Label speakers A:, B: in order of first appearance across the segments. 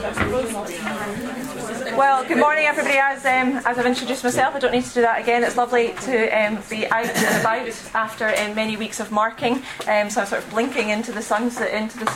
A: Well, good morning, everybody. As I've introduced myself, I don't need to do that again. It's lovely to be out and about after many weeks of marking. So I'm sort of blinking into the sunshine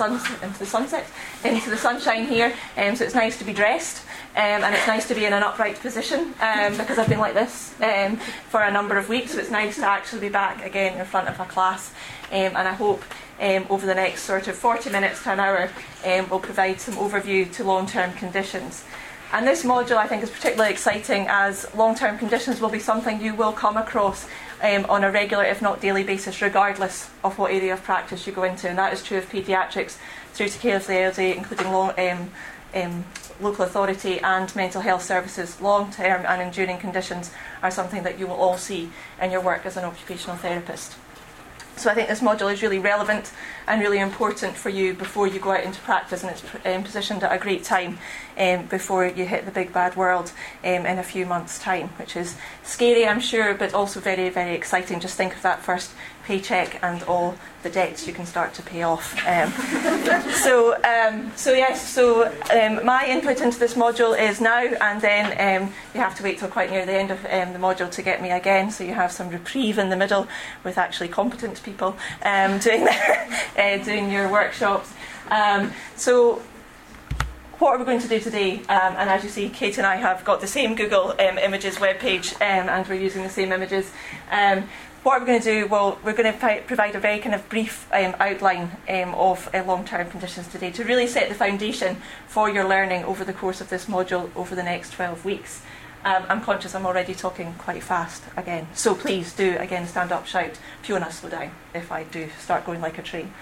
A: here. So it's nice to be dressed. And it's nice to be in an upright position because I've been like this for a number of weeks. So it's nice to actually be back again in front of a class. And I hope over the next sort of 40 minutes to an hour we'll provide some overview to long-term conditions. And this module I think is particularly exciting as long-term conditions will be something you will come across on a regular, if not daily basis, regardless of what area of practice you go into. And that is true of paediatrics through to care of the elderly, including local authority and mental health services. Long-term and enduring conditions are something that you will all see in your work as an occupational therapist. So I think this module is really relevant and really important for you before you go out into practice, and it's positioned at a great time before you hit the big bad world in a few months' time, which is scary, I'm sure, but also very, very exciting. Just think of that first paycheck and all the debts you can start to pay off. My input into this module is now, and then you have to wait till quite near the end of the module to get me again, so you have some reprieve in the middle with actually competent people doing your workshops. So what are we going to do today? And as you see, Kate and I have got the same Google Images webpage, and we're using the same images. What are we going to do? Well, we're going to provide a very kind of brief outline of long-term conditions today to really set the foundation for your learning over the course of this module over the next 12 weeks. I'm conscious I'm already talking quite fast again, so please do, again, stand up, shout, Fiona, slow down, if I do start going like a train.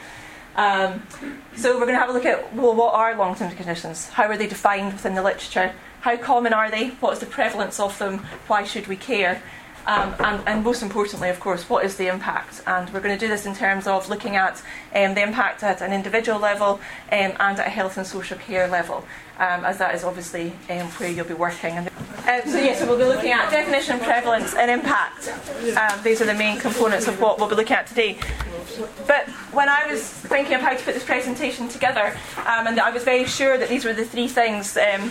A: So we're going to have a look at, well, what are long-term conditions? How are they defined within the literature? How common are they? What is the prevalence of them? Why should we care? And most importantly, of course, what is the impact? And we're going to do this in terms of looking at the impact at an individual level and at a health and social care level, as that is obviously where you'll be working. So we'll be looking at definition, prevalence and impact. These are the main components of what we'll be looking at today. But when I was thinking of how to put this presentation together, and I was very sure that these were the three things that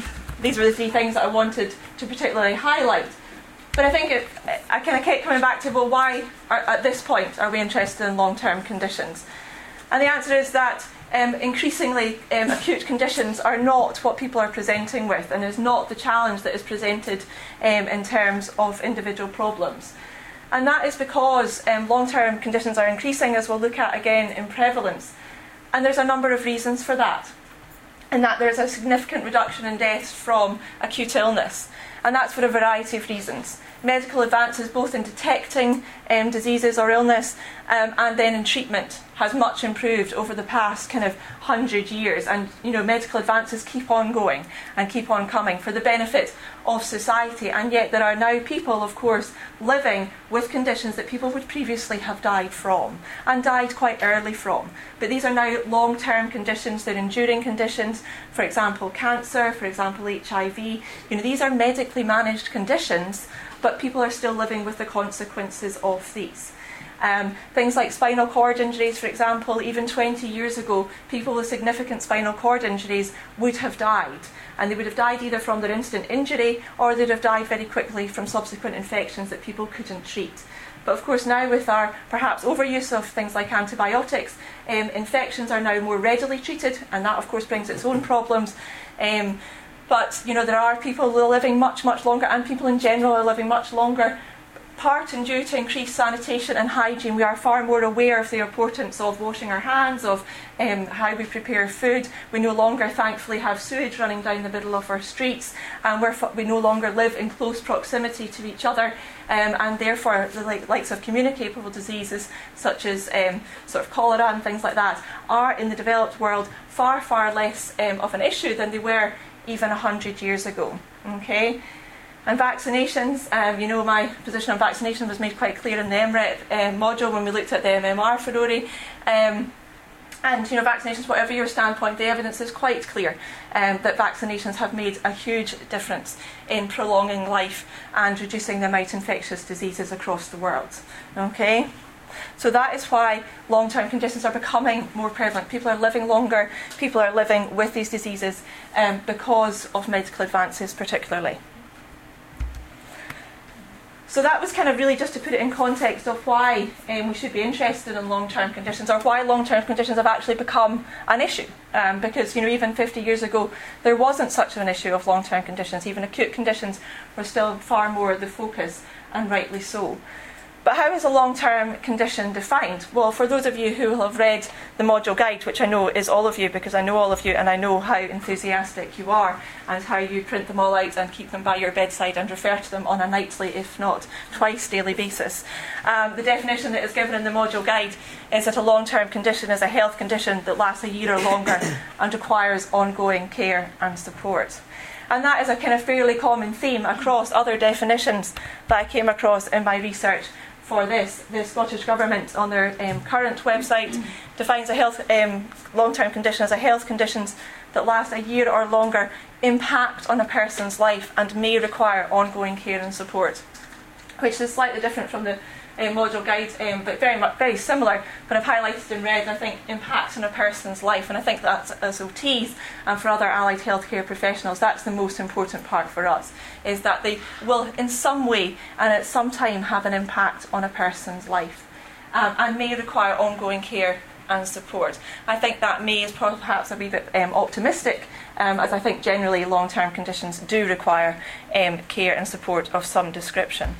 A: I wanted to particularly highlight. But I think I kind of kept coming back to, well, why at this point are we interested in long-term conditions? And the answer is that increasingly acute conditions are not what people are presenting with, and is not the challenge that is presented in terms of individual problems. And that is because long-term conditions are increasing, as we'll look at again in prevalence. And there's a number of reasons for that. And that there's a significant reduction in deaths from acute illness. And that's for a variety of reasons. Medical advances both in detecting diseases or illness and then in treatment has much improved over the past kind of 100 years. And medical advances keep on going and keep on coming for the benefit of society. And yet there are now people, of course, living with conditions that people would previously have died from and died quite early from. But these are now long-term conditions, they're enduring conditions. For example, cancer, for example, HIV. These are medically managed conditions, but people are still living with the consequences of these. Things like spinal cord injuries, for example, even 20 years ago, people with significant spinal cord injuries would have died. And they would have died either from their instant injury or they'd have died very quickly from subsequent infections that people couldn't treat. But of course now with our perhaps overuse of things like antibiotics, infections are now more readily treated, and that of course brings its own problems. But there are people who are living much, much longer, and people in general are living much longer. Part and due to increased sanitation and hygiene, we are far more aware of the importance of washing our hands, of how we prepare food. We no longer, thankfully, have sewage running down the middle of our streets, and we no longer live in close proximity to each other, and therefore the likes of communicable diseases such as sort of cholera and things like that are in the developed world far, far less of an issue than they were even 100 years ago. Okay. And vaccinations, my position on vaccination was made quite clear in the MREP module when we looked at the MMR for ORI. And vaccinations, whatever your standpoint, the evidence is quite clear that vaccinations have made a huge difference in prolonging life and reducing the amount of infectious diseases across the world. Okay. So that is why long-term conditions are becoming more prevalent. People are living longer, people are living with these diseases because of medical advances particularly. So that was kind of really just to put it in context of why we should be interested in long-term conditions, or why long-term conditions have actually become an issue. Because even 50 years ago, there wasn't such an issue of long-term conditions. Even acute conditions were still far more the focus, and rightly so. But how is a long-term condition defined? Well, for those of you who will have read the module guide, which I know is all of you because I know all of you and I know how enthusiastic you are and how you print them all out and keep them by your bedside and refer to them on a nightly, if not twice daily basis. The definition that is given in the module guide is that a long-term condition is a health condition that lasts a year or longer and requires ongoing care and support. And that is a kind of fairly common theme across other definitions that I came across in my research for this. The Scottish Government on their current website defines a long-term condition as a health conditions that last a year or longer, impact on a person's life and may require ongoing care and support, which is slightly different from the module guide, but very similar. But I've highlighted in red, I think, impact on a person's life, and I think that's, as OTs and for other allied healthcare professionals, that's the most important part for us, is that they will in some way and at some time have an impact on a person's life and may require ongoing care and support. I think that may is perhaps a wee bit optimistic, as I think generally long-term conditions do require care and support of some description.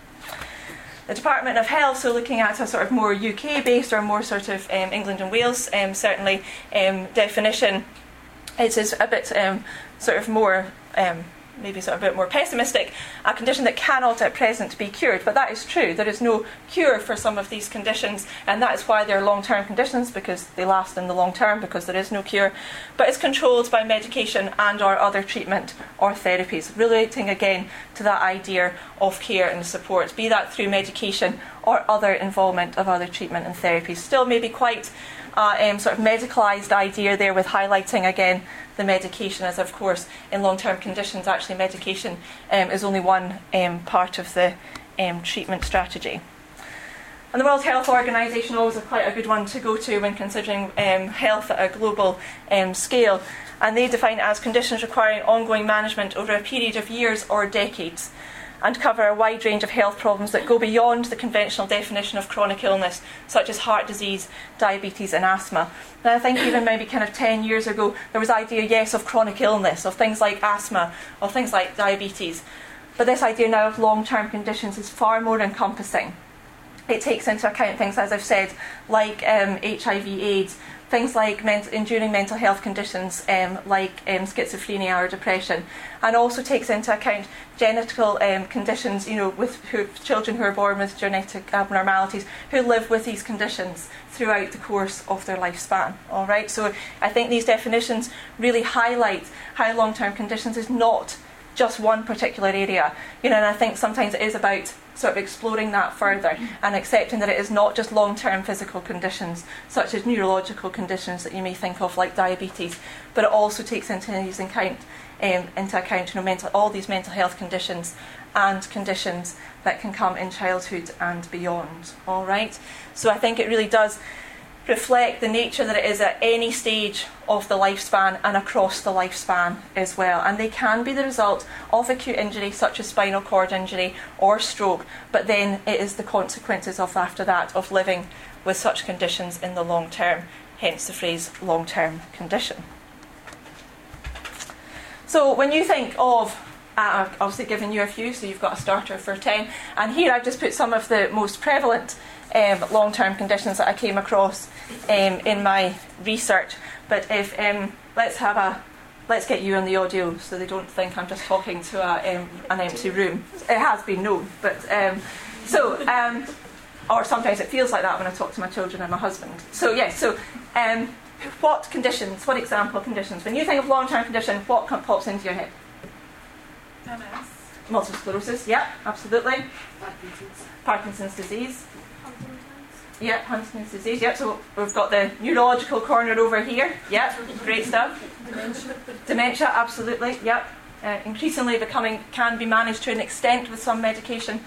A: The Department of Health, so looking at a sort of more UK-based or more sort of England and Wales certainly definition, it is a bit sort of more maybe sort of a bit more pessimistic, a condition that cannot at present be cured. But that is true. There is no cure for some of these conditions, and that is why they're long-term conditions, because they last in the long term, because there is no cure. But it's controlled by medication and or other treatment or therapies, relating again to that idea of care and support, be that through medication or other involvement of other treatment and therapies. Still maybe quite sort of medicalised idea there, with highlighting again the medication, as of course in long-term conditions actually medication is only one part of the treatment strategy. And the World Health Organization always is quite a good one to go to when considering health at a global scale, and they define it as conditions requiring ongoing management over a period of years or decades, and cover a wide range of health problems that go beyond the conventional definition of chronic illness, such as heart disease, diabetes and asthma. And I think even maybe kind of 10 years ago, there was the idea, yes, of chronic illness, of things like asthma, of things like diabetes. But this idea now of long-term conditions is far more encompassing. It takes into account things, as I've said, like HIV/AIDS, things like enduring mental health conditions like schizophrenia or depression, and also takes into account genital conditions, with children who are born with genetic abnormalities who live with these conditions throughout the course of their lifespan. All right, so I think these definitions really highlight how long-term conditions is not just one particular area, and I think sometimes it is about sort of exploring that further and accepting that it is not just long-term physical conditions such as neurological conditions that you may think of like diabetes, but it also takes into account all these mental health conditions and conditions that can come in childhood and beyond. All right, so I think it really does reflect the nature that it is at any stage of the lifespan and across the lifespan as well. And they can be the result of acute injury such as spinal cord injury or stroke, but then it is the consequences of after that of living with such conditions in the long term, hence the phrase long-term condition. So when you think of I've obviously given you a few, so you've got a starter for 10, and here I've just put some of the most prevalent long-term conditions that I came across in my research. But if let's get you on the audio so they don't think I'm just talking to an empty room. It has been known, but or sometimes it feels like that when I talk to my children and my husband. So yes, what conditions? What example conditions? When you think of long-term condition, what pops into your head?
B: MS.
A: Multiple sclerosis, yeah, absolutely. Parkinson's disease. Yeah, Huntington's disease, yeah, so we've got the neurological corner over here, yeah, great stuff. Dementia, absolutely, yeah. Increasingly can be managed to an extent with some medication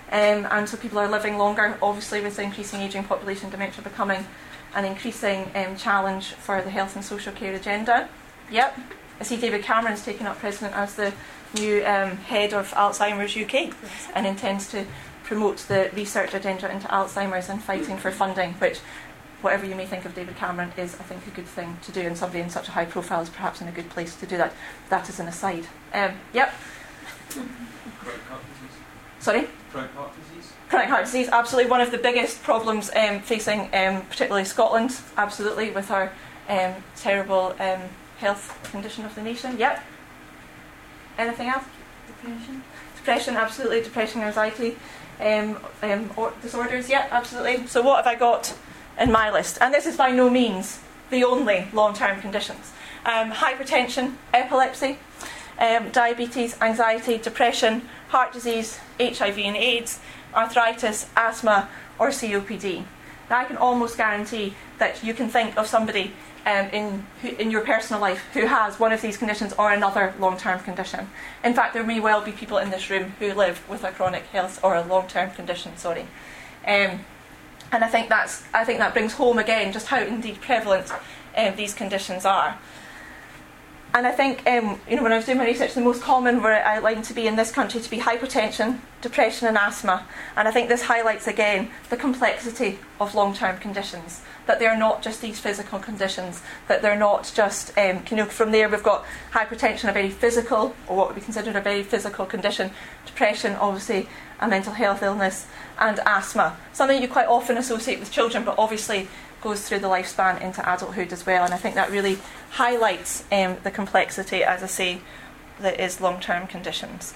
A: and so people are living longer, obviously with the increasing ageing population, dementia becoming an increasing challenge for the health and social care agenda. Yep, I see David Cameron's taken up President as the new head of Alzheimer's UK and intends to promote the research agenda into Alzheimer's and fighting for funding, which, whatever you may think of David Cameron, is, I think, a good thing to do, and somebody in such a high profile is perhaps in a good place to do that. That is an aside. Yep.
B: Chronic heart disease.
A: Sorry?
B: Chronic heart disease.
A: Chronic heart disease, absolutely one of the biggest problems facing particularly Scotland, absolutely, with our terrible health condition of the nation. Yep. Anything else? Depression. Depression, absolutely. Depression, anxiety, disorders. Yep, absolutely. So what have I got in my list? And this is by no means the only long-term conditions. Hypertension, epilepsy, diabetes, anxiety, depression, heart disease, HIV and AIDS, arthritis, asthma, or COPD. Now I can almost guarantee that you can think of somebody in your personal life who has one of these conditions or another long-term condition. In fact, there may well be people in this room who live with a chronic health or a long-term condition. And I think that brings home again just how indeed prevalent these conditions are. And I think when I was doing my research, the most common were outlined to be in this country to be hypertension, depression, and asthma. And I think this highlights again the complexity of long-term conditions. That they're not just these physical conditions, that they're not just, from there we've got hypertension, a very physical, or what would be considered a very physical condition, depression, obviously, a mental health illness, and asthma. Something you quite often associate with children, but obviously goes through the lifespan into adulthood as well. And I think that really highlights the complexity, as I say, that is long-term conditions.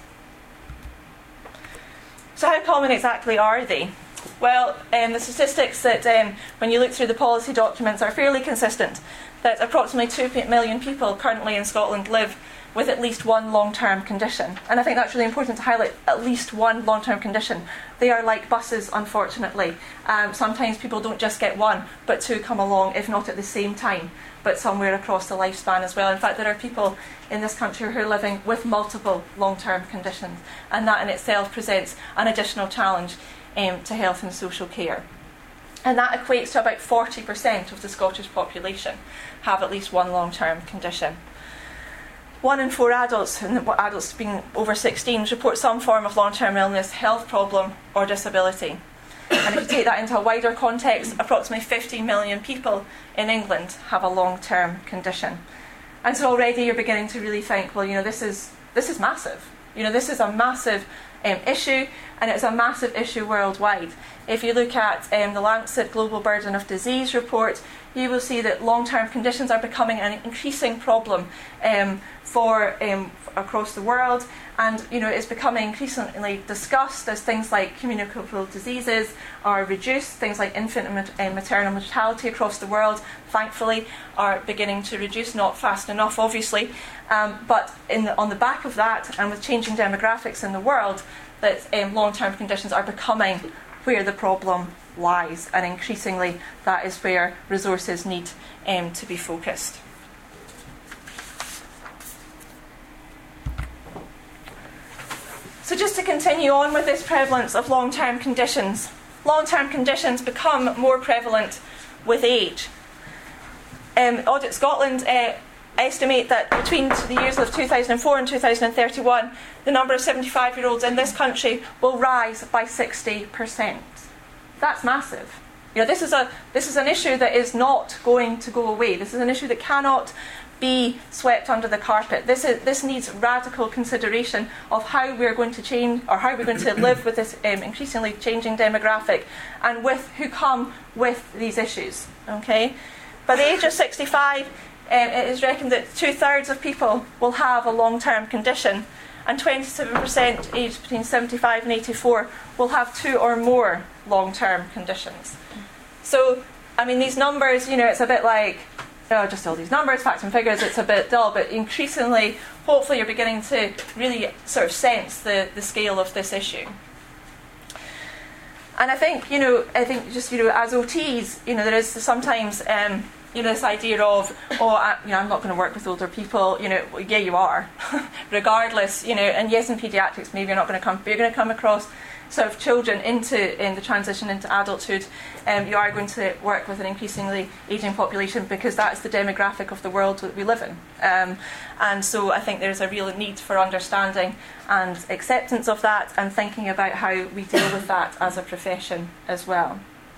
A: So how common exactly are they? Well, the statistics that when you look through the policy documents are fairly consistent, that approximately 2 million people currently in Scotland live with at least one long-term condition. And I think that's really important to highlight, at least one long-term condition. They are like buses, unfortunately. Sometimes people don't just get one, but two come along, if not at the same time, but somewhere across the lifespan as well. In fact, there are people in this country who are living with multiple long-term conditions, and that in itself presents an additional challenge to health and social care. And that equates to about 40% of the Scottish population have at least one long-term condition. 1 in 4 adults, and adults being over 16, report some form of long-term illness, health problem, or disability. And if you take that into a wider context, approximately 50 million people in England have a long-term condition. And so already you're beginning to really think, well, this is massive. This is a massive issue, and it's a massive issue worldwide. If you look at the Lancet Global Burden of Disease report, you will see that long-term conditions are becoming an increasing problem for across the world, and it's becoming increasingly discussed as things like communicable diseases are reduced, things like infant and maternal mortality across the world, thankfully, are beginning to reduce, not fast enough, obviously, but on the back of that, and with changing demographics in the world, that long-term conditions are becoming where the problem lies, and increasingly that is where resources need to be focused. So just to continue on with this prevalence of long-term conditions become more prevalent with age. Audit Scotland estimate that between the years of 2004 and 2031, the number of 75-year-olds in this country will rise by 60%. That's massive. This is an issue that is not going to go away. This is an issue that cannot be swept under the carpet. This needs radical consideration of how we're going to change, or how we're going to live with this increasingly changing demographic, and with who come with these issues. Okay, by the age of 65, it is reckoned that 2/3 of people will have a long-term condition, and 27% aged between 75 and 84 will have 2 or more long-term conditions. So, these numbers, it's a bit like, just all these numbers, facts and figures, it's a bit dull, but increasingly, hopefully you're beginning to really sort of sense the scale of this issue. And I think just, as OTs, there is sometimes, this idea of, I'm not going to work with older people, yeah, you are, regardless, and yes, in paediatrics, maybe you're not going to come, but you're going to come across sort of children into in the transition into adulthood, you are going to work with an increasingly ageing population, because that's the demographic of the world that we live in. And so I think there's a real need for understanding and acceptance of that, and thinking about how we deal with that as a profession as well.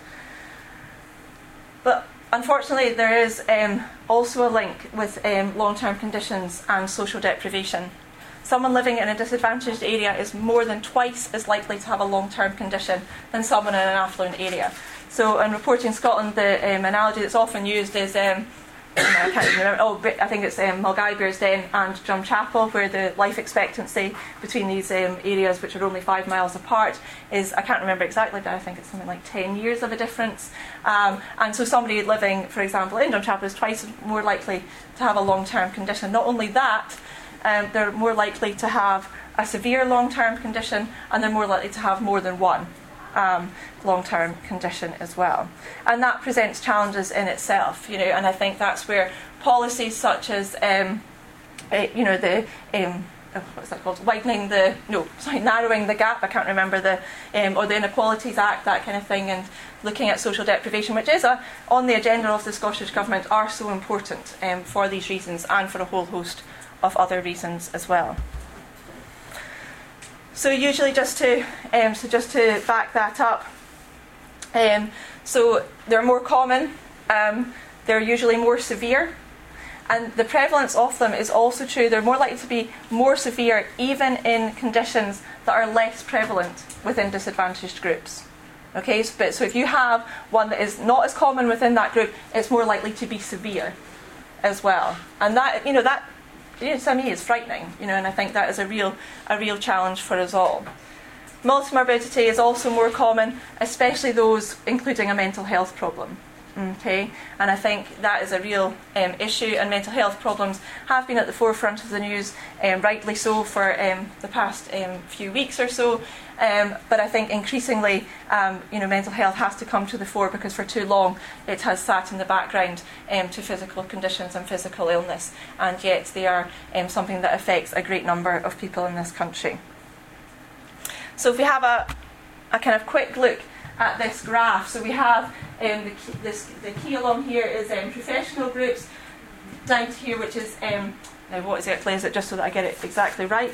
A: But unfortunately, there is also a link with long-term conditions and social deprivation. Someone living in a disadvantaged area is more than twice as likely to have a long-term condition than someone in an affluent area. So in Reporting Scotland, the analogy that's often used is, I can't remember, I think it's Mulgai Bearsden and Drumchapel, where the life expectancy between these areas, which are only 5 miles apart, is, I can't remember exactly, but I think it's something like 10 years of a difference. And so somebody living, for example, in Drumchapel is twice more likely to have a long-term condition. Not only that, they're more likely to have a severe long-term condition, and they're more likely to have more than one long-term condition as well. And that presents challenges in itself, and I think that's where policies such as, what's that called? Narrowing the gap, I can't remember or the Inequalities Act, that kind of thing, and looking at social deprivation, which is on the agenda of the Scottish Government, are so important for these reasons, and for a whole host of other reasons as well. So usually, just to back that up, so they're more common, they're usually more severe, and the prevalence of them is also true. They're more likely to be more severe even in conditions that are less prevalent within disadvantaged groups. Okay, so if you have one that is not as common within that group, it's more likely to be severe as well. And that to me is frightening, and I think that is a real challenge for us all. Multimorbidity is also more common, especially those including a mental health problem. Okay, and I think that is a real issue, and mental health problems have been at the forefront of the news, rightly so, for the past few weeks or so. But I think increasingly, mental health has to come to the fore, because for too long it has sat in the background to physical conditions and physical illness, and yet they are something that affects a great number of people in this country. So if we have a kind of quick look at this graph, so we have the key along here is professional groups, down to here, which is now what is it? Is it just so that I get it exactly right?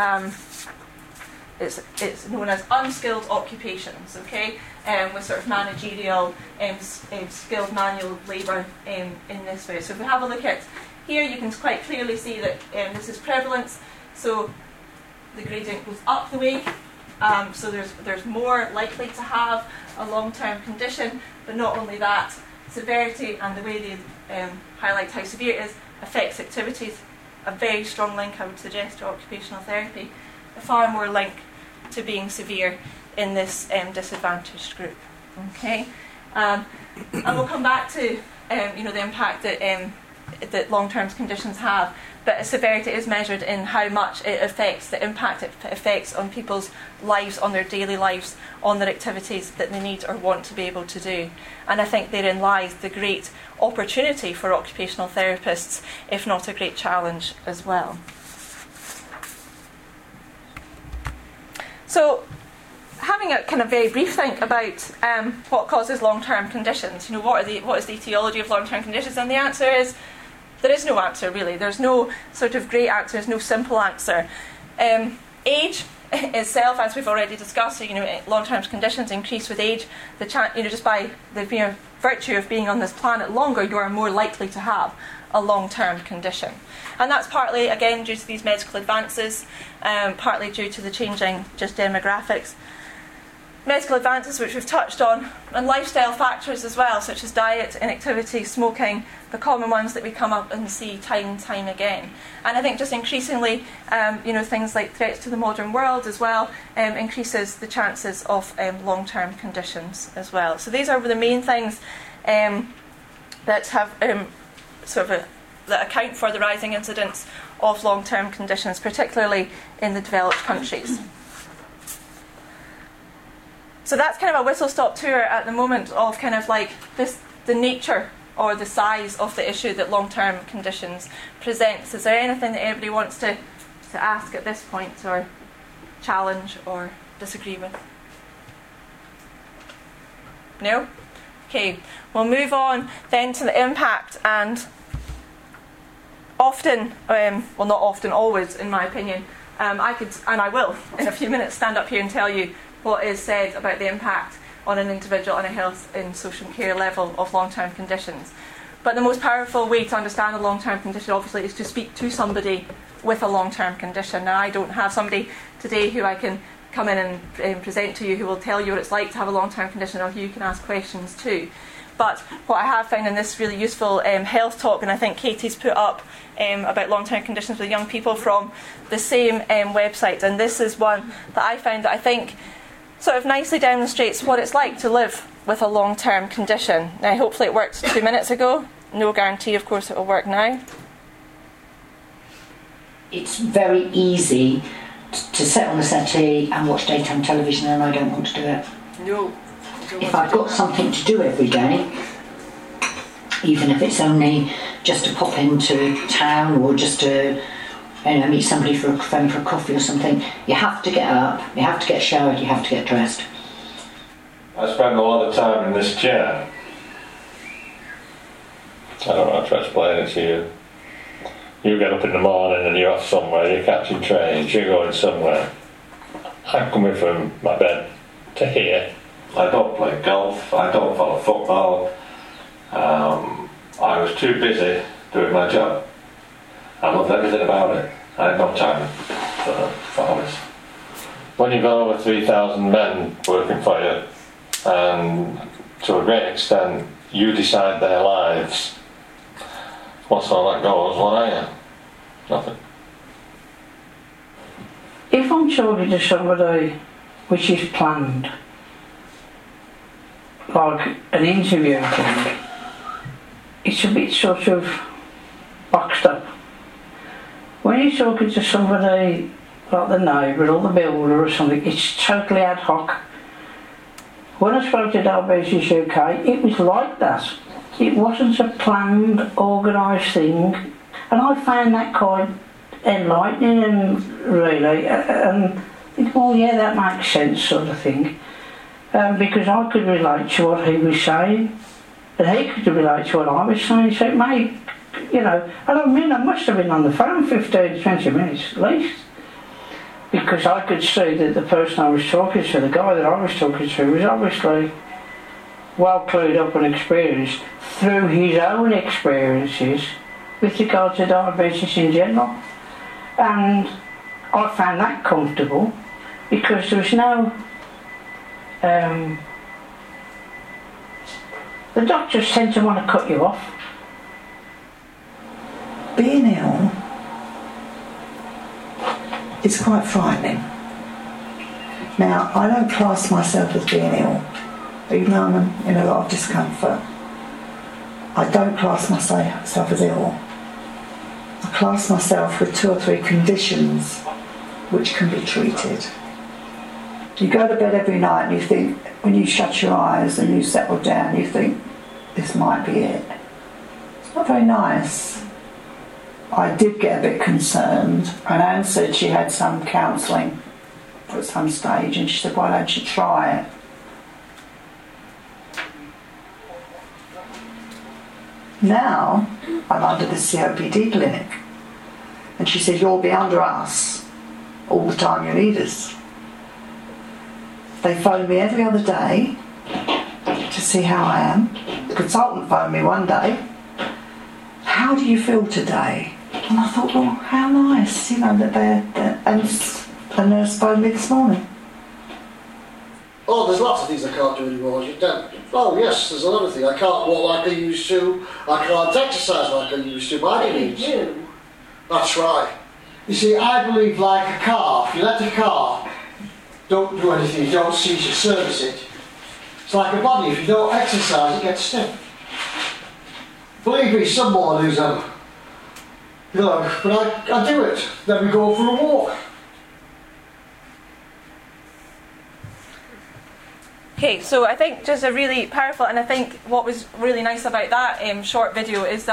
A: It's known as unskilled occupations, okay, with sort of managerial, skilled manual labour in this way. So if we have a look at here, you can quite clearly see that this is prevalence. So the gradient goes up the way. So there's more likely to have a long-term condition, but not only that, severity and the way they highlight how severe it is affects activities. A very strong link, I would suggest, to occupational therapy. A far more link to being severe in this disadvantaged group. Okay, and we'll come back to the impact that long-term conditions have. But severity is measured in how much it affects, the impact it affects on people's lives, on their daily lives, on their activities that they need or want to be able to do. And I think therein lies the great opportunity for occupational therapists, if not a great challenge as well. So, having a kind of very brief think about what causes long-term conditions. What is the etiology of long-term conditions? And the answer is, there is no answer, really. There's no sort of great answer. There's no simple answer. Age itself, as we've already discussed, long-term conditions increase with age. Just by the mere virtue of being on this planet longer, you are more likely to have a long-term condition. And that's partly, again, due to these medical advances, partly due to the changing just demographics. Medical advances, which we've touched on, and lifestyle factors as well, such as diet, inactivity, smoking, the common ones that we come up and see time and time again. And I think just increasingly, things like threats to the modern world as well, increases the chances of long-term conditions as well. So these are the main things that have that account for the rising incidence of long-term conditions, particularly in the developed countries. So that's kind of a whistle-stop tour at the moment of kind of like the nature or the size of the issue that long-term conditions presents. Is there anything that anybody wants to ask at this point, or challenge or disagree with? No? Okay, we'll move on then to the impact, and often, well not often, always in my opinion, I could, and I will, in a few minutes stand up here and tell you what is said about the impact on an individual on a health and social care level of long-term conditions. But the most powerful way to understand a long-term condition obviously is to speak to somebody with a long-term condition. Now I don't have somebody today who I can come in and present to you who will tell you what it's like to have a long-term condition, or who you can ask questions to. But what I have found in this really useful health talk, and I think Katie's put up about long-term conditions with young people from the same website, and this is one that I found that I think sort of nicely demonstrates what it's like to live with a long-term condition. Now hopefully it worked 2 minutes ago. No guarantee, of course, it will work now.
C: It's very easy to sit on the settee and watch daytime television, and I don't want to do it.
A: No.
C: If I've got something to do every day, even if it's only just to pop into town or just to meet somebody for a coffee or something, you have to get up, you have to get showered, you have to get dressed.
D: I spend a lot of time in this chair. I don't know how to explain it to you. You get up in the morning and you're off somewhere, you're catching trains, you're going somewhere. I'm coming from my bed to here. I don't play golf, I don't follow football. I was too busy doing my job. I loved everything about it. I had no time for all this. When you've got over 3,000 men working for you, and to a great extent you decide their lives, once all that goes, what are you? Nothing.
E: If I'm talking to somebody which is planned, like an interview thing, it's a bit sort of boxed up. When you're talking to somebody like the neighbour or the builder or something, it's totally ad hoc. When I spoke to Diabetes UK, it was like that. It wasn't a planned, organised thing, and I found that quite enlightening, really, and think, well, yeah, that makes sense, sort of thing, because I could relate to what he was saying, and he could relate to what I was saying, so it made, and I mean, I must have been on the phone 15, 20 minutes at least, because I could see that the person I was talking to, the guy that I was talking to, was obviously well clued up and experienced through his own experiences with regard to diabetes in general. And I found that comfortable because there was no... the doctors tend to want to cut you off.
F: Being ill is quite frightening. Now, I don't class myself as being ill, even though I'm in a lot of discomfort. I don't class myself as ill. I class myself with 2 or 3 conditions which can be treated. You go to bed every night and you think, when you shut your eyes and you settle down, you think, this might be it. It's not very nice. I did get a bit concerned, and Anne said she had some counselling at some stage, and she said, why don't you try it? Now I'm under the COPD clinic, and she said, you'll be under us all the time you need us. They phone me every other day to see how I am. The consultant phoned me one day, how do you feel today? And I thought, well, how nice, that they're and the nurse phoned me this morning.
G: Oh, there's lots of things I can't do anymore. Oh yes, there's a lot of things. I can't walk like I used to. I can't exercise like I used to. By any means. That's right. You see, I believe like a car. If you let a car don't do anything, you don't cease to service it. It's like a body. If you don't exercise, it gets stiff. Believe me, some mornings but I do it. Then we go for a walk.
A: Okay, so I think just a really powerful, and I think what was really nice about that short video is that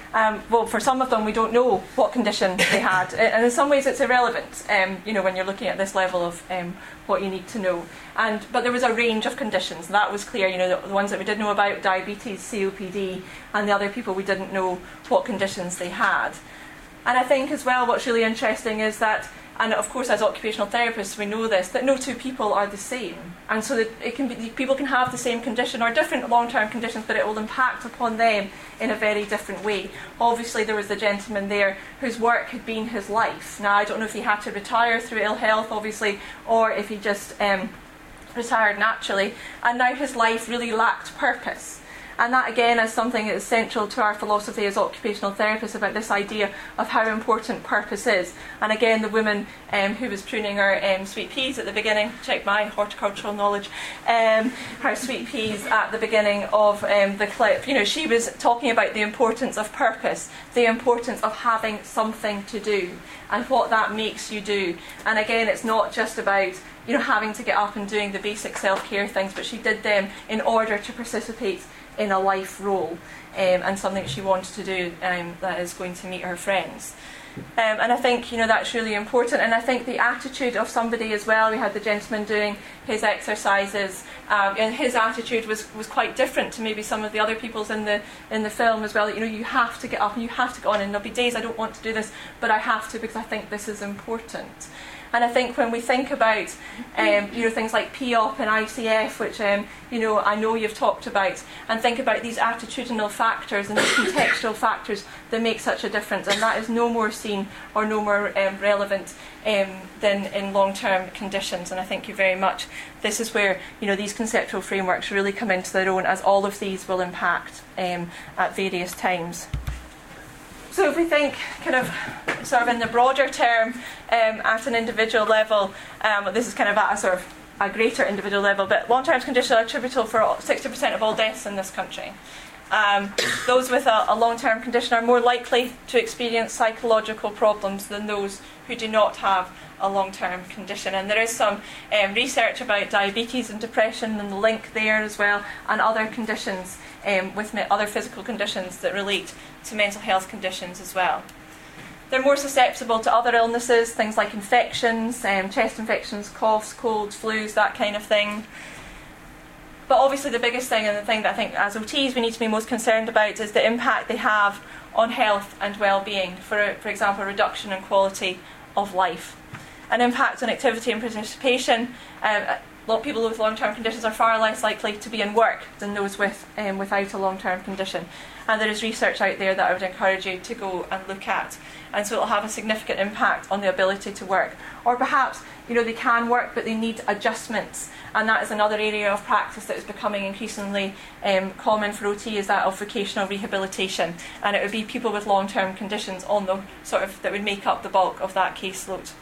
A: Well, for some of them, we don't know what condition they had, and in some ways, it's irrelevant. When you're looking at this level of what you need to know. But there was a range of conditions. That was clear. The ones that we did know about, diabetes, COPD, and the other people we didn't know what conditions they had. And I think as well, what's really interesting is that, and of course as occupational therapists we know this, that no two people are the same. And so that people can have the same condition or different long-term conditions, but it will impact upon them in a very different way. Obviously there was the gentleman there whose work had been his life. Now I don't know if he had to retire through ill health, obviously, or if he just retired naturally, and now his life really lacked purpose. And that again is something that is central to our philosophy as occupational therapists, about this idea of how important purpose is. And again, the woman who was pruning her sweet peas at the beginning, check my horticultural knowledge, her sweet peas at the beginning of the clip, she was talking about the importance of purpose, the importance of having something to do, and what that makes you do. And again, it's not just about having to get up and doing the basic self-care things, but she did them in order to participate in a life role, and something she wanted to do that is going to meet her friends. And I think that's really important. And I think the attitude of somebody as well. We had the gentleman doing his exercises, and his attitude was quite different to maybe some of the other people's in the film as well. You have to get up and you have to go on, and there'll be days I don't want to do this, but I have to because I think this is important. And I think when we think about things like POP and ICF, which I know you've talked about, and think about these attitudinal factors and these contextual factors that make such a difference, and that is no more seen or no more relevant than in long-term conditions. And I thank you very much. This is where these conceptual frameworks really come into their own, as all of these will impact at various times. So if we think kind of sort of in the broader term at an individual level, this is kind of at a sort of a greater individual level, but long-term conditions are attributable for 60% of all deaths in this country. Those with a long-term condition are more likely to experience psychological problems than those who do not have a long-term condition. And there is some research about diabetes and depression and the link there as well, and other conditions with other physical conditions that relate to mental health conditions as well. They're more susceptible to other illnesses, things like infections, chest infections, coughs, colds, flus, that kind of thing. But obviously the biggest thing, and the thing that I think as OTs we need to be most concerned about, is the impact they have on health and well-being. For example, reduction in quality of life. An impact on activity and participation. People with long-term conditions are far less likely to be in work than those without a long-term condition. And there is research out there that I would encourage you to go and look at. And so it will have a significant impact on the ability to work. Or perhaps, they can work, but they need adjustments. And that is another area of practice that is becoming increasingly common for OT, is that of vocational rehabilitation. And it would be people with long-term conditions that would make up the bulk of that caseload.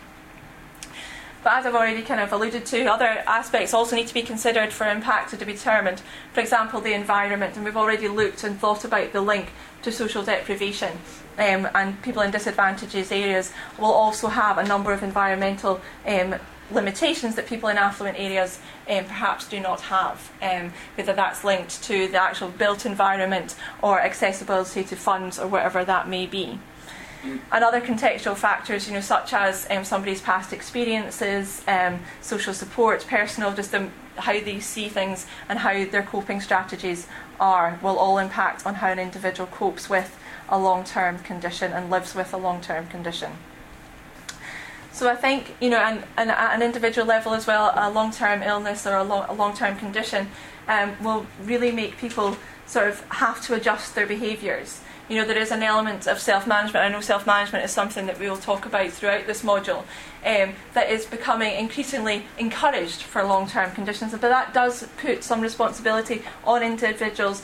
A: But as I've already kind of alluded to, other aspects also need to be considered for impact to be determined. For example, the environment, and we've already looked and thought about the link to social deprivation. And people in disadvantaged areas will also have a number of environmental limitations that people in affluent areas perhaps do not have, whether that's linked to the actual built environment or accessibility to funds or whatever that may be. And other contextual factors, such as somebody's past experiences, social support, personal, just how they see things and how their coping strategies are, will all impact on how an individual copes with a long-term condition and lives with a long-term condition. So I think, and at an individual level as well, a long-term illness or a long-term condition will really make people sort of have to adjust their behaviours. There is an element of self-management. I know self-management is something that we will talk about throughout this module, that is becoming increasingly encouraged for long-term conditions. But that does put some responsibility on individuals,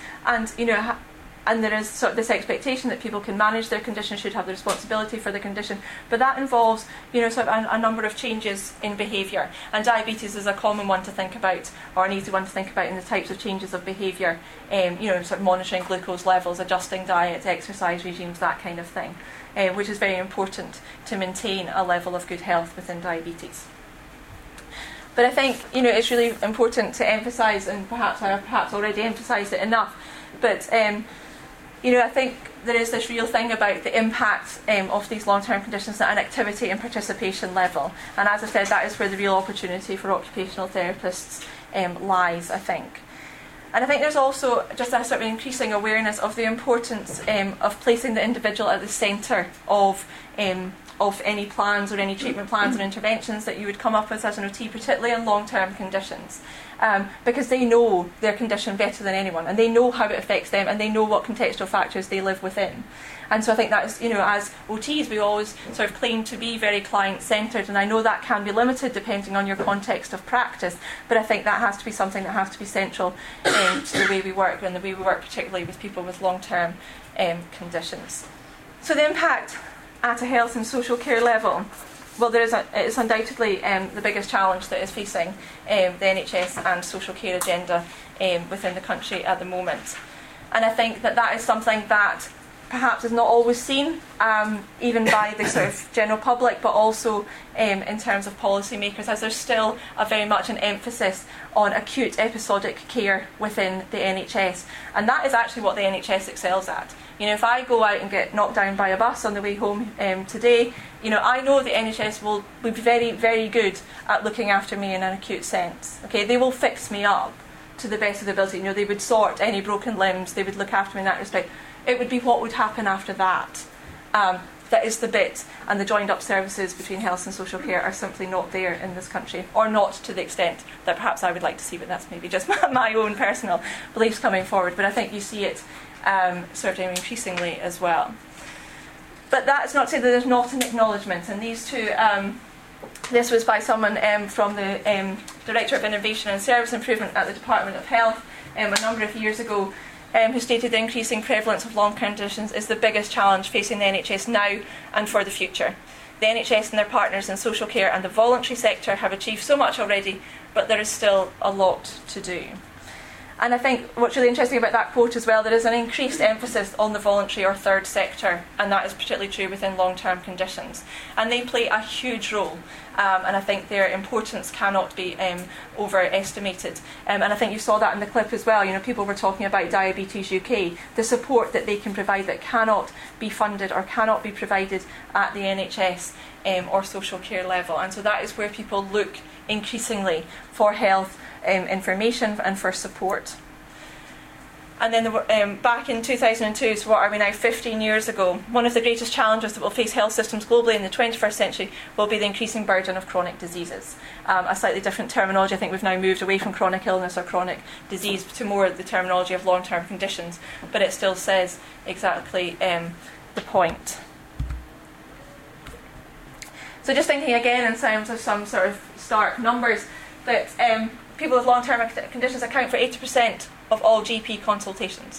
A: and there is sort of this expectation that people can manage their condition, should have the responsibility for the condition. But that involves, sort of a number of changes in behaviour. And diabetes is a common one to think about, or an easy one to think about in the types of changes of behaviour. Sort of monitoring glucose levels, adjusting diet, exercise regimes, that kind of thing, which is very important to maintain a level of good health within diabetes. But I think, it's really important to emphasise, and perhaps I have already emphasised it enough, but I think there is this real thing about the impact of these long-term conditions at an activity and participation level. And as I said, that is where the real opportunity for occupational therapists lies, I think. And I think there's also just a sort of increasing awareness of the importance of placing the individual at the centre of any plans or any treatment plans or interventions that you would come up with as an OT, particularly in long-term conditions. Because they know their condition better than anyone, and they know how it affects them, and they know what contextual factors they live within. And so I think that is, as OTs, we always sort of claim to be very client-centred, and I know that can be limited depending on your context of practice, but I think that has to be something that has to be central to the way we work, and the way we work particularly with people with long-term conditions. So the impact at a health and social care level. Well, it's undoubtedly the biggest challenge that is facing the NHS and social care agenda within the country at the moment. And I think that is something that perhaps is not always seen, even by the sort of general public, but also in terms of policymakers, as there's still very much an emphasis on acute episodic care within the NHS. And that is actually what the NHS excels at. If I go out and get knocked down by a bus on the way home today, I know the NHS will be very, very good at looking after me in an acute sense. Okay, they will fix me up to the best of their ability. They would sort any broken limbs, they would look after me in that respect. It would be what would happen after that. That is the bit, and the joined up services between health and social care are simply not there in this country, or not to the extent that perhaps I would like to see, but that's maybe just my own personal beliefs coming forward. But I think you see it sort of increasingly as well. But that's not to say that there's not an acknowledgement, and these two, this was by someone from the Director of Innovation and Service Improvement at the Department of Health a number of years ago, who stated the increasing prevalence of long-term conditions is the biggest challenge facing the NHS now and for the future. The NHS and their partners in social care and the voluntary sector have achieved so much already, but there is still a lot to do. And I think what's really interesting about that quote as well, there is an increased emphasis on the voluntary or third sector, and that is particularly true within long-term conditions. And they play a huge role, and I think their importance cannot be overestimated. And I think you saw that in the clip as well. People were talking about Diabetes UK, the support that they can provide that cannot be funded or cannot be provided at the NHS or social care level. And so that is where people look increasingly for health information and for support. And then back in 2002, so what are we now, 15 years ago, one of the greatest challenges that will face health systems globally in the 21st century will be the increasing burden of chronic diseases. A slightly different terminology. I think we've now moved away from chronic illness or chronic disease to more the terminology of long-term conditions, but it still says exactly the point. So just thinking again in terms of some sort of stark numbers, that people with long-term conditions account for 80% of all GP consultations.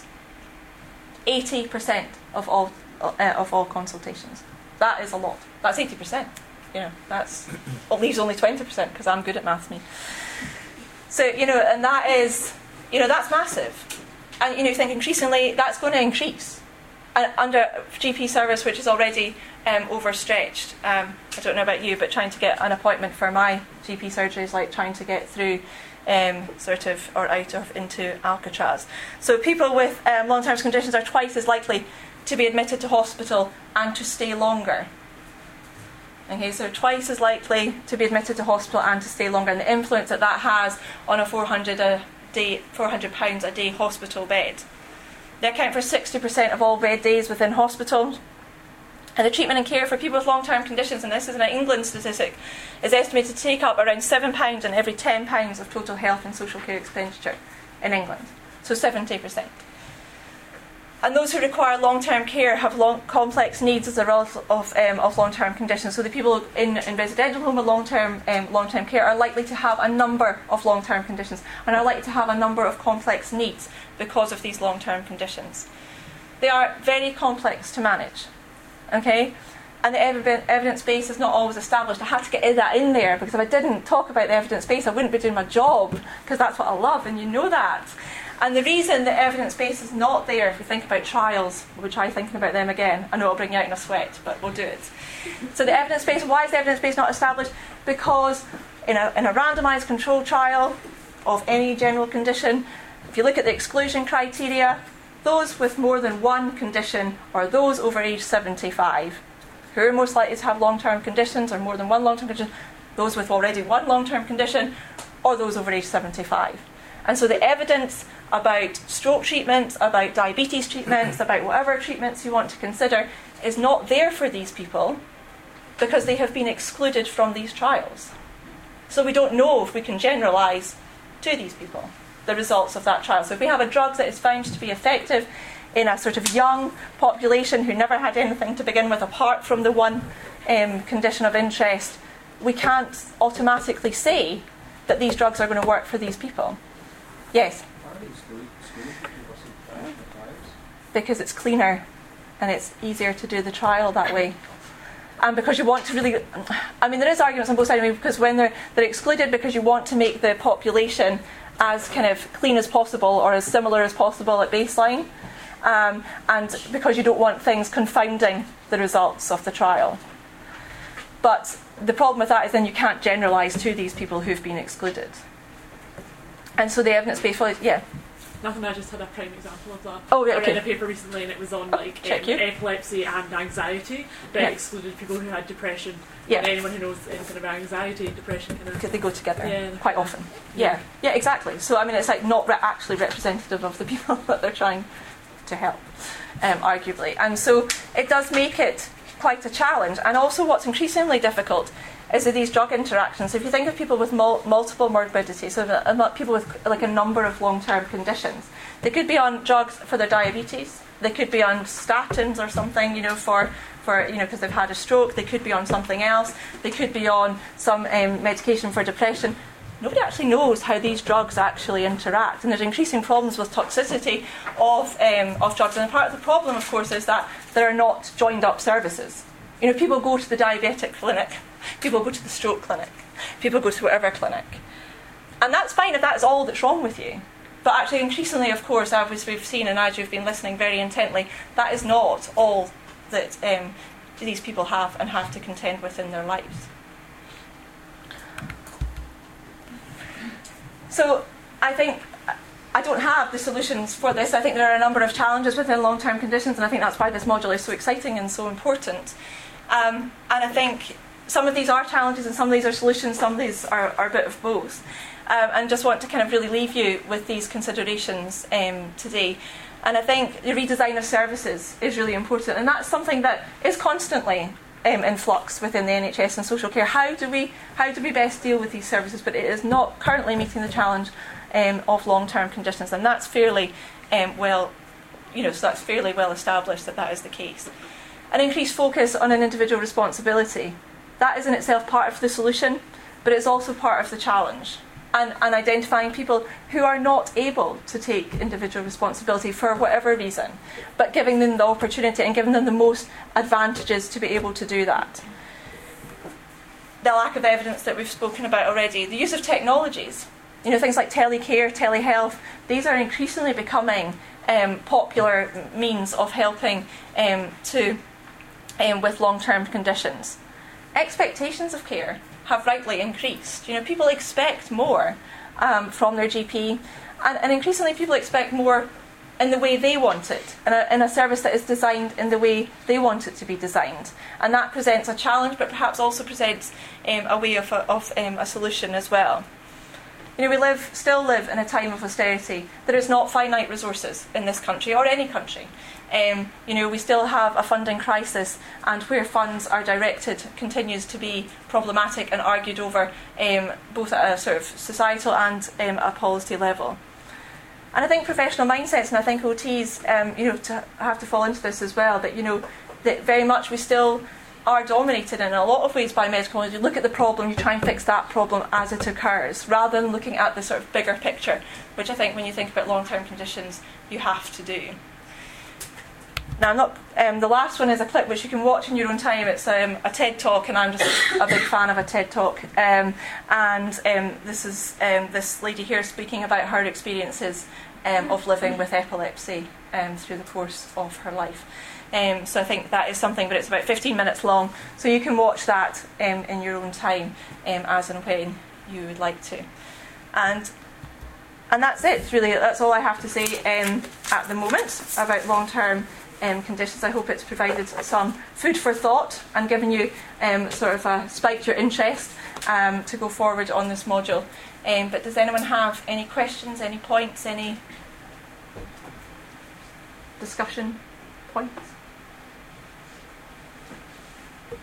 A: 80% of all consultations. That is a lot. That's 80%. That's leaves only 20% because I'm good at maths. So and that is that's massive. And you think increasingly that's going to increase. Under GP service, which is already overstretched. I don't know about you, but trying to get an appointment for my GP surgery is like trying to get through or out of into Alcatraz. So people with long-term conditions are twice as likely to be admitted to hospital and to stay longer. Okay, so twice as likely to be admitted to hospital and to stay longer, and the influence that has on a £400 a day hospital bed. They account for 60% of all bed days within hospitals. And the treatment and care for people with long-term conditions, and this is an England statistic, is estimated to take up around £7 in every £10 of total health and social care expenditure in England. So 70%. And those who require long-term care have complex needs as a result of long-term conditions. So the people in residential home with long-term care are likely to have a number of long-term conditions and are likely to have a number of complex needs because of these long-term conditions. They are very complex to manage. Okay, and the evidence base is not always established. I had to get that in there because if I didn't talk about the evidence base, I wouldn't be doing my job, because that's what I love, and you know that. And the reason the evidence base is not there, if we think about trials, we'll try thinking about them again. I know it'll bring you out in a sweat, but we'll do it. So the evidence base, why is the evidence base not established? Because in a randomised control trial of any general condition, if you look at the exclusion criteria, those with more than one condition or those over age 75. Who are most likely to have long-term conditions or more than one long-term condition? Those with already one long-term condition or those over age 75. And so the evidence about stroke treatments, about diabetes treatments, about whatever treatments you want to consider is not there for these people because they have been excluded from these trials. So we don't know if we can generalise to these people the results of that trial. So if we have a drug that is found to be effective in a sort of young population who never had anything to begin with apart from the one condition of interest, we can't automatically say that these drugs are going to work for these people. Yes? Because it's cleaner and it's easier to do the trial that way. And because you want to really... I mean, there is arguments on both sides, because when they're excluded because you want to make the population as kind of clean as possible or as similar as possible at baseline, and because you don't want things confounding the results of the trial. But the problem with that is then you can't generalise to these people who've been excluded. And so the evidence-based... Yeah?
H: Nothing, I just had a prime example of that.
A: Oh, yeah, okay.
H: I read a paper recently and it was on epilepsy and anxiety, but it excluded people who had depression.
A: Yeah.
H: And anyone who knows anything about anxiety and depression kind of...
A: Because they go together quite often.
H: Yeah.
A: Yeah, exactly. So, I mean, it's like not actually representative of the people that they're trying to help, arguably. And so it does make it quite a challenge. And also what's increasingly difficult is that these drug interactions. If you think of people with multiple morbidities, so people with like a number of long-term conditions, they could be on drugs for their diabetes, they could be on statins or something, for because they've had a stroke, they could be on something else, they could be on some medication for depression. Nobody actually knows how these drugs actually interact, and there's increasing problems with toxicity of drugs. And part of the problem, of course, is that there are not joined up services. People go to the diabetic clinic, people go to the stroke clinic, people go to whatever clinic. And that's fine if that's all that's wrong with you. But actually, increasingly, of course, as we've seen and as you've been listening very intently, that is not all that these people have and have to contend with in their lives. So I think I don't have the solutions for this. I think there are a number of challenges within long-term conditions, and I think that's why this module is so exciting and so important. And I think some of these are challenges and some of these are solutions, some of these are a bit of both. And just want to kind of really leave you with these considerations today. And I think the redesign of services is really important, and that's something that is constantly in flux within the NHS and social care. How do we best deal with these services? But it is not currently meeting the challenge of long-term conditions, and that's fairly so that's fairly well established that is the case. An increased focus on an individual responsibility, that is in itself part of the solution, but it's also part of the challenge. And identifying people who are not able to take individual responsibility for whatever reason, but giving them the opportunity and giving them the most advantages to be able to do that. The lack of evidence that we've spoken about already. The use of technologies, things like telecare, telehealth, these are increasingly becoming popular means of helping with long-term conditions. Expectations of care have rightly increased. People expect more from their GP, and increasingly people expect more in the way they want it, in a service that is designed in the way they want it to be designed. And that presents a challenge, but perhaps also presents a way of a solution as well. We still live in a time of austerity. There is not finite resources in this country or any country. We still have a funding crisis, and where funds are directed continues to be problematic and argued over both at a sort of societal and a policy level. And I think professional mindsets, and I think OTs, to have to fall into this as well, that very much we still are dominated in a lot of ways by medical knowledge. You look at the problem, you try and fix that problem as it occurs, rather than looking at the sort of bigger picture, which I think when you think about long-term conditions, you have to do. Now, the last one is a clip which you can watch in your own time. It's a TED Talk, and I'm just a big fan of a TED Talk. This is this lady here speaking about her experiences of living with epilepsy through the course of her life. So I think that is something, but it's about 15 minutes long, so you can watch that in your own time as and when you would like to. And And that's it, really. That's all I have to say at the moment about long-term conditions. I hope it's provided some food for thought and given you sort of spiked your interest to go forward on this module. But does anyone have any questions, any points, any discussion points?